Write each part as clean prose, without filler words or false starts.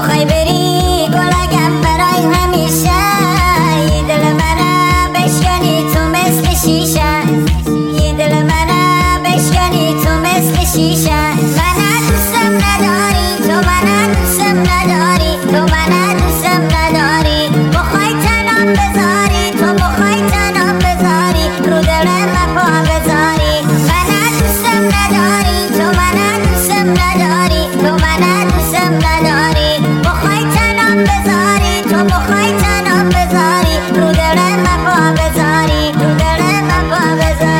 بخوای بری گلگم برای همیشه، یه دل منه بشکنی تو مثل شیشه، یه دل منه بشکنی تو مثل شیشه. منه دوستم نداری تو، منه دوستم نداری تو، منه دوستم نداری. بخوای تنم بذاری تو، بخوای تنم بذاری رو دل من پا بذاری. منه دوستم نداری تو، منه دوستم نداری تو، منه دوستم نداری. بخوای تنم بذاری تو، بخوای تنم بذاری رو دل من پا بذاری، رو دل من پا بذاری.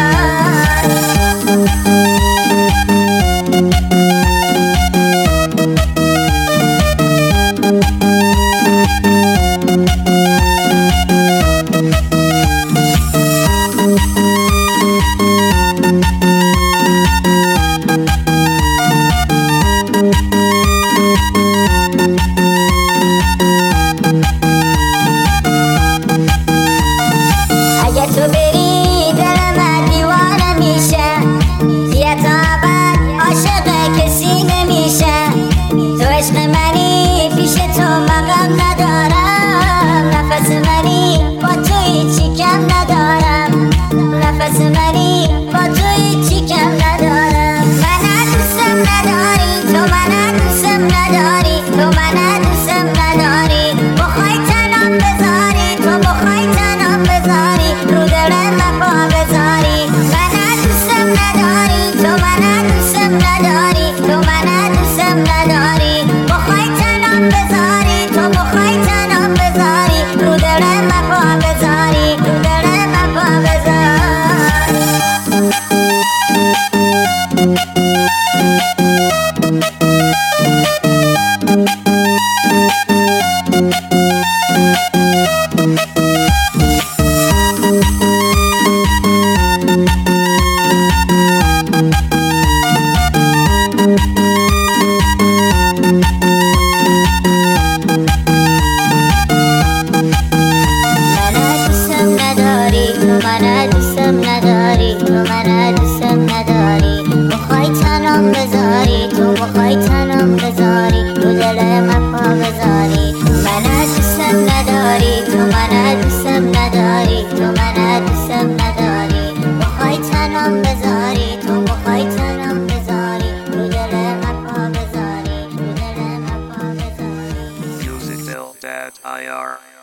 اگه تو بری دل من دیوانه میشه، دیگه تا ابد عاشق کسی نمیشه. تو عشق منی پیش تو مقام ندارم، نفس منی با تو هیچی کم ندارم، نفس منی با تو هیچی کم ندارم. منه دوستم نداری تو، منه دوستم نداری تو، منه دوستم نداری. بخوای تنم بذاری تو، بخوای تنم بذاری رو دل من پا بذاری. منه دوستم نداری تو، منه دوستم نداری تو، منه دوستم نداری. بخوای تنم بذاری تو، بخوای تنم بذاری رو دل من پا بذاری، رو دل من پا بذاری. منه دوستم نداری تو، منه دوستم نداری. بخوای تنم بذاری تو، بخوای تنم بذاری رو دل من پا بذاری. منه دوستم نداری تو، منه دوستم نداری تو، منه دوستم نداری. بخوای تنم بذاری تو، بخوای تنم بذاری رو دل من پا بذاری، رو دل من پا بذاری. Music Build.ir